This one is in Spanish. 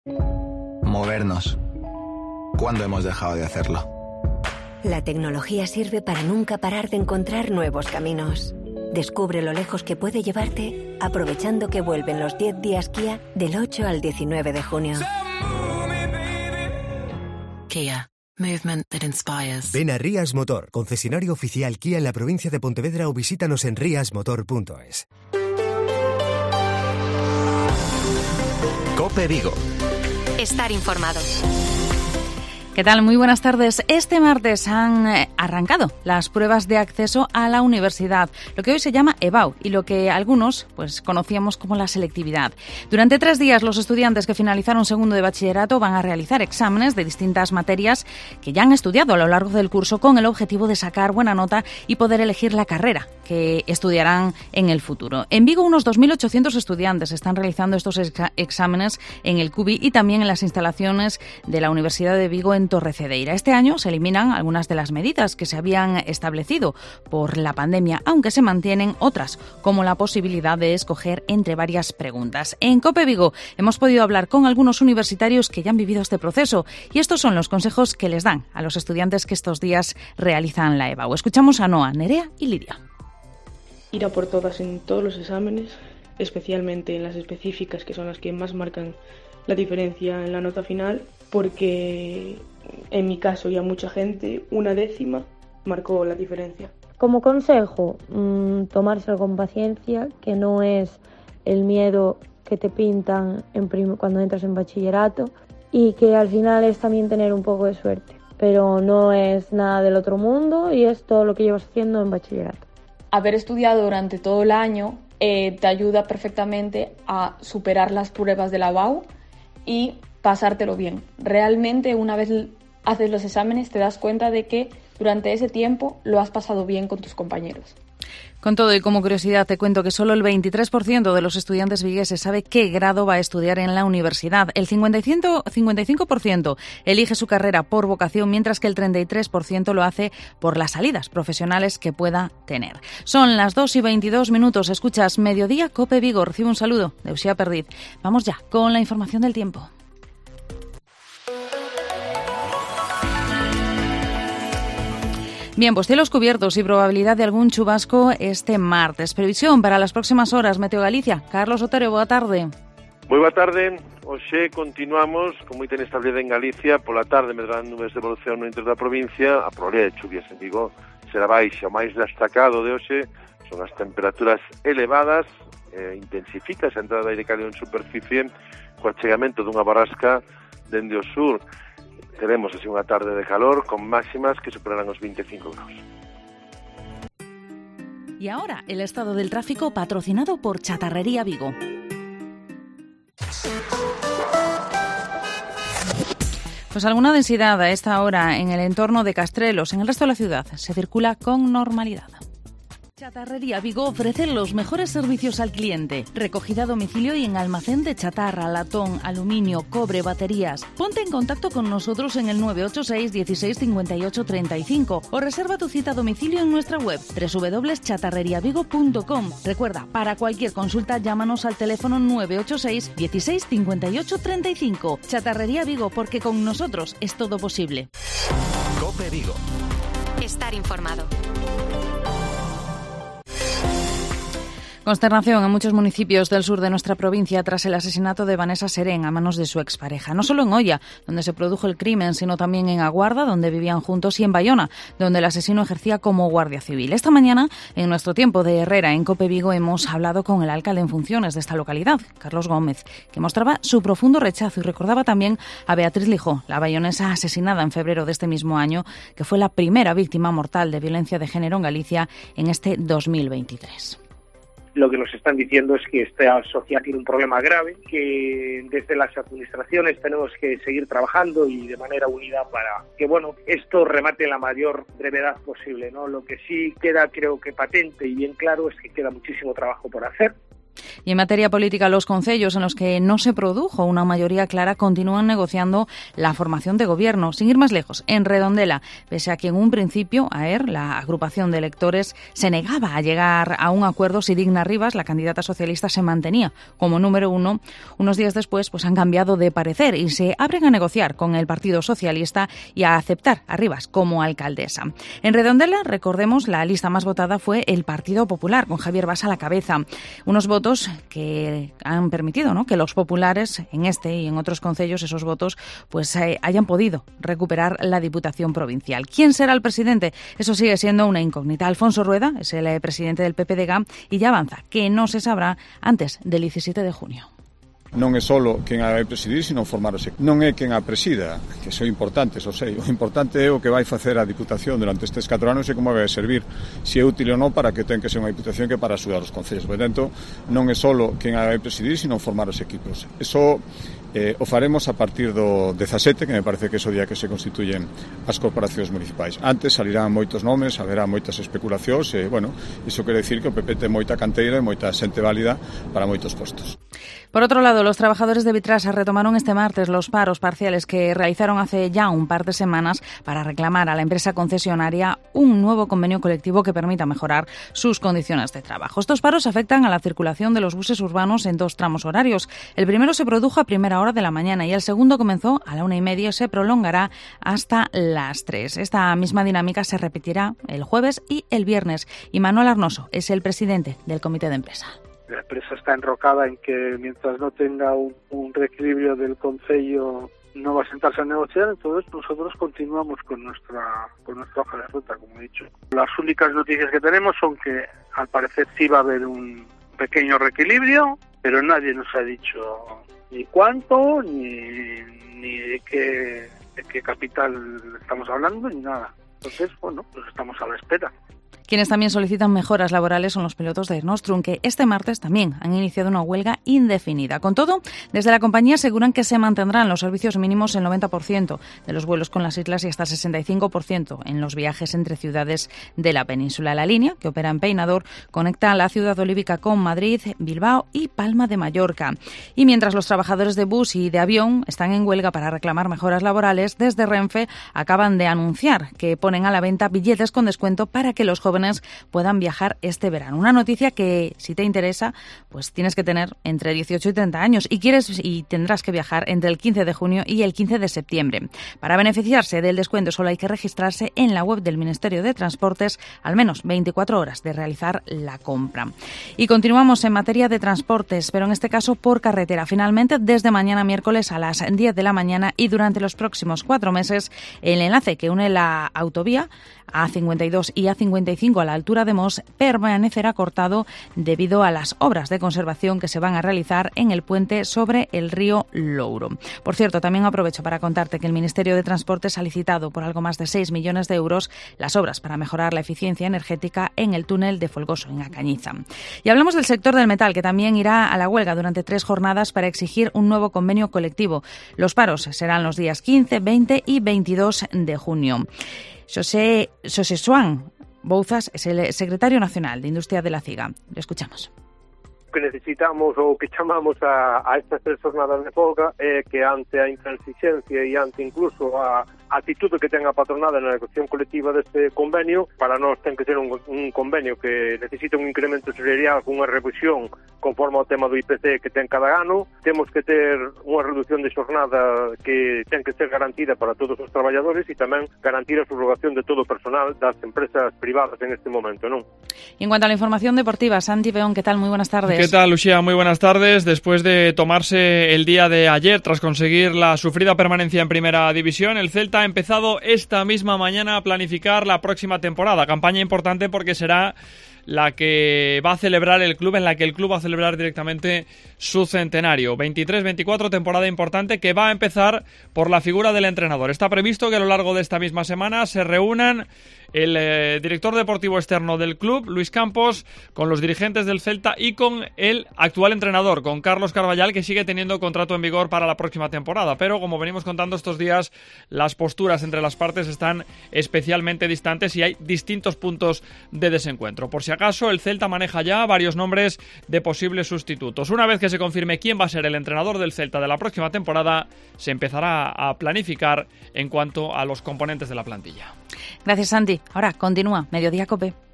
Movernos. ¿Cuándo hemos dejado de hacerlo? La tecnología sirve para nunca parar de encontrar nuevos caminos. Descubre lo lejos que puede llevarte aprovechando que vuelven los 10 días Kia del 8 al 19 de junio. Kia. Movement that inspires. Ven a Rías Motor, concesionario oficial Kia en la provincia de Pontevedra, o visítanos en riasmotor.es. COPE Vigo. Estar informado. ¿Qué tal? Muy buenas tardes. Este martes han arrancado las pruebas de acceso a la universidad, lo que hoy se llama EBAU y lo que algunos conocíamos como la selectividad. Durante 3 días los estudiantes que finalizaron segundo de bachillerato van a realizar exámenes de distintas materias que ya han estudiado a lo largo del curso con el objetivo de sacar buena nota y poder elegir la carrera que estudiarán en el futuro. En Vigo unos 2.800 estudiantes están realizando estos exámenes en el CUBI y también en las instalaciones de la Universidad de Vigo en Torrecedeira. Este año se eliminan algunas de las medidas que se habían establecido por la pandemia, aunque se mantienen otras, como la posibilidad de escoger entre varias preguntas. En COPE Vigo hemos podido hablar con algunos universitarios que ya han vivido este proceso y estos son los consejos que les dan a los estudiantes que estos días realizan la EBAU. Escuchamos a Noa, Nerea y Lidia. Ir a por todas en todos los exámenes, especialmente en las específicas, que son las que más marcan la diferencia en la nota final, porque en mi caso y a mucha gente, 1 décima marcó la diferencia. Como consejo, tomárselo con paciencia, que no es el miedo que te pintan cuando entras en bachillerato, y que al final es también tener un poco de suerte, pero no es nada del otro mundo y es todo lo que llevas haciendo en bachillerato. Haber estudiado durante todo el año te ayuda perfectamente a superar las pruebas de la EBAU y pasártelo bien. Realmente, una vez haces los exámenes, te das cuenta de que durante ese tiempo lo has pasado bien con tus compañeros. Con todo y como curiosidad te cuento que solo el 23% de los estudiantes vigueses sabe qué grado va a estudiar en la universidad. El 55% elige su carrera por vocación, mientras que el 33% lo hace por las salidas profesionales que pueda tener. Son las 2:22. Escuchas Mediodía COPE Vigo. Recibe un saludo de Uxía Perdiz. Vamos ya con la información del tiempo. Bien, pues cielos cubiertos y probabilidad de algún chubasco este martes. Previsión para las próximas horas. Meteo Galicia. Carlos Otero, boa tarde. Moi boa tarde. Hoxe continuamos con moita inestabilidade en Galicia. Pola tarde medrarán nubes de evolución no interior da provincia. A probabilidade de chuvias en Vigo será baixa. O máis destacado de hoxe son as temperaturas elevadas. Intensifica a entrada de aire cálido en superficie co achegamento dunha borrasca dende o sur. Teremos así unha tarde de calor con máximas que superarán os 25 graus. Y ahora el estado del tráfico patrocinado por Chatarrería Vigo. Pues alguna densidad a esta hora en el entorno de Castrelos. En el resto de la ciudad se circula con normalidad. Chatarrería Vigo ofrece los mejores servicios al cliente. Recogida a domicilio y en almacén de chatarra, latón, aluminio, cobre, baterías. Ponte en contacto con nosotros en el 986 16 58 35 o reserva tu cita a domicilio en nuestra web www.chatarreriavigo.com. Recuerda, para cualquier consulta llámanos al teléfono 986 16 58 35. Chatarrería Vigo, porque con nosotros es todo posible. COPE Vigo. Estar informado. Consternación en muchos municipios del sur de nuestra provincia tras el asesinato de Vanessa Serén a manos de su expareja. No solo en Oia, donde se produjo el crimen, sino también en Aguarda, donde vivían juntos, y en Bayona, donde el asesino ejercía como guardia civil. Esta mañana, en nuestro tiempo de Herrera en COPE Vigo, hemos hablado con el alcalde en funciones de esta localidad, Carlos Gómez, que mostraba su profundo rechazo y recordaba también a Beatriz Lijó, la bayonesa asesinada en febrero de este mismo año, que fue la primera víctima mortal de violencia de género en Galicia en este 2023. Lo que nos están diciendo es que esta sociedad tiene un problema grave, que desde las administraciones tenemos que seguir trabajando y de manera unida para que esto remate en la mayor brevedad posible, ¿no? Lo que sí queda, creo que patente y bien claro, es que queda muchísimo trabajo por hacer, Y en materia política, los concellos en los que no se produjo una mayoría clara continúan negociando la formación de gobierno. Sin ir más lejos, en Redondela, pese a que en un principio AER, la agrupación de electores, se negaba a llegar a un acuerdo si Digna Rivas, la candidata socialista, se mantenía como número 1, unos días después han cambiado de parecer y se abren a negociar con el Partido Socialista y a aceptar a Rivas como alcaldesa. En Redondela, recordemos, la lista más votada fue el Partido Popular, con Javier Bas a la cabeza. Unos votos que han permitido, ¿no?, que los populares en este y en otros concellos, esos votos, hayan podido recuperar la Diputación Provincial. ¿Quién será el presidente? Eso sigue siendo una incógnita. Alfonso Rueda es el presidente del PP de GAM y ya avanza que no se sabrá antes del 17 de junio. Non é solo quen a vai presidir, sino formarse. Non é quen a presida, que son importantes, o sei. O importante é o que vai facer a Diputación durante estes 4 anos e como vai servir, se é útil ou non, para que ten que ser unha Diputación que para axudar os concellos. Por tanto, non é solo quen a vai presidir, sino formar os equipos. Eso o faremos a partir do 17, que me parece que é o día que se constituyen as corporacións municipais. Antes salirán moitos nomes, haberá moitas especulacións e, iso quere decir que o PP ten moita canteira e moita xente válida para moitos postos. Por otro lado, los trabajadores de Vitrasa retomaron este martes los paros parciales que realizaron hace ya un par de semanas para reclamar a la empresa concesionaria un nuevo convenio colectivo que permita mejorar sus condiciones de trabajo. Estos paros afectan a la circulación de los buses urbanos en 2 tramos horarios. El primero se produjo a primera hora de la mañana y el segundo comenzó a la 1:30 y se prolongará hasta las 3. Esta misma dinámica se repetirá el jueves y el viernes. Y Manuel Arnoso es el presidente del comité de empresa. La empresa está enrocada en que mientras no tenga un reequilibrio del concello no va a sentarse a negociar, entonces nosotros continuamos con nuestra hoja de ruta, como he dicho. Las únicas noticias que tenemos son que al parecer sí va a haber un pequeño reequilibrio, pero nadie nos ha dicho ni cuánto, ni de qué capital estamos hablando, ni nada. Entonces, pues estamos a la espera. Quienes también solicitan mejoras laborales son los pilotos de Nostrum, que este martes también han iniciado una huelga indefinida. Con todo, desde la compañía aseguran que se mantendrán los servicios mínimos el 90% de los vuelos con las islas y hasta el 65% en los viajes entre ciudades de la península. La línea, que opera en Peinador, conecta la ciudad olívica con Madrid, Bilbao y Palma de Mallorca. Y mientras los trabajadores de bus y de avión están en huelga para reclamar mejoras laborales, desde Renfe acaban de anunciar que ponen a la venta billetes con descuento para que los jóvenes puedan viajar este verano. Una noticia que, si te interesa, pues tienes que tener entre 18 y 30 años y tendrás que viajar entre el 15 de junio y el 15 de septiembre. Para beneficiarse del descuento solo hay que registrarse en la web del Ministerio de Transportes al menos 24 horas de realizar la compra. Y continuamos en materia de transportes, pero en este caso por carretera. Finalmente, desde mañana miércoles a las 10 de la mañana y durante los próximos 4 meses, el enlace que une la autovía A52 y A55 a la altura de Mos permanecerá cortado debido a las obras de conservación que se van a realizar en el puente sobre el río Louro. Por cierto, también aprovecho para contarte que el Ministerio de Transportes ha licitado por algo más de 6 millones de euros las obras para mejorar la eficiencia energética en el túnel de Folgoso, en A Cañiza. Y hablamos del sector del metal, que también irá a la huelga durante 3 jornadas para exigir un nuevo convenio colectivo. Los paros serán los días 15, 20 y 22 de junio. José Xoán Bouzas es el secretario nacional de Industria de la CIGA. Lo escuchamos. O que necesitamos ou que chamamos a estas 3 jornadas de folga é que ante a intransigencia e ante incluso a actitude que ten a patronada na negociación colectiva deste convenio, para nós ten que ser un convenio que necesita un incremento salarial con unha revisión conforme ao tema do IPC que ten cada ano. Temos que ter unha reducción de xornada que ten que ser garantida para todos os traballadores e tamén garantir a subrogación de todo o personal das empresas privadas en este momento, non? Y en cuanto a la información deportiva, Santi Peón, ¿qué tal? Muy buenas tardes. ¿Qué tal, Lucía? Muy buenas tardes. Después de tomarse el día de ayer tras conseguir la sufrida permanencia en Primera División, el Celta ha empezado esta misma mañana a planificar la próxima temporada. Campaña importante porque será la que va a celebrar el club, en la que el club va a celebrar directamente su centenario. 23-24, temporada importante que va a empezar por la figura del entrenador. Está previsto que a lo largo de esta misma semana se reúnan el director deportivo externo del club, Luis Campos, con los dirigentes del Celta y con el actual entrenador, con Carlos Carballal, que sigue teniendo contrato en vigor para la próxima temporada. Pero, como venimos contando estos días, las posturas entre las partes están especialmente distantes y hay distintos puntos de desencuentro. Por si acaso, el Celta maneja ya varios nombres de posibles sustitutos. Una vez que se confirme quién va a ser el entrenador del Celta de la próxima temporada, se empezará a planificar en cuanto a los componentes de la plantilla. Gracias, Santi. Ahora continúa Mediodía COPE.